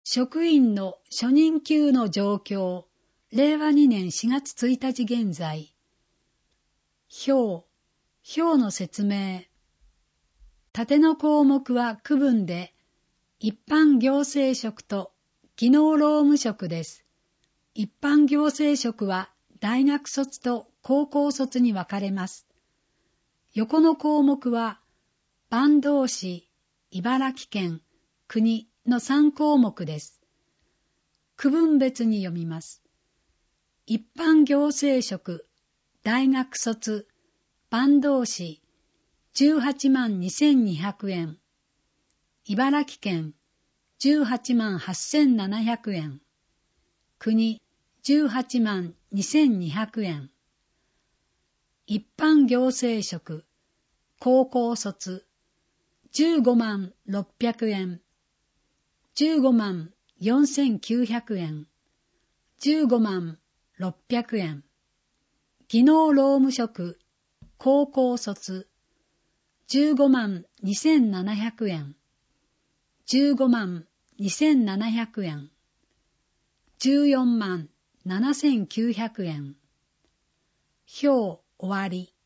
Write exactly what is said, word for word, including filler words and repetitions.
職員の初任給の状況、れいわにねんしがつついたち現在。表、表の説明。縦の項目は区分で、一般行政職と技能労務職です。一般行政職は大学卒と高校卒に分かれます。横の項目は、坂東市、茨城県、国のさんこうもくです。区分別に読みます。一般行政職、大学卒、坂東市、じゅうはちまんにせんにひゃくえん。茨城県、じゅうはちまんはっせんななひゃくえん。国、じゅうはちまんにせんにひゃくえん。一般行政職、高校卒、じゅうごまんろっぴゃくえん。じゅうごまんよんせんきゅうひゃくえん。じゅうごまんろっぴゃくえん。技能労務職、高校卒、じゅうごまんにせんななひゃくえん。じゅうごまんにせんななひゃくえん。じゅうよんまんななせんきゅうひゃくえん。表終わり。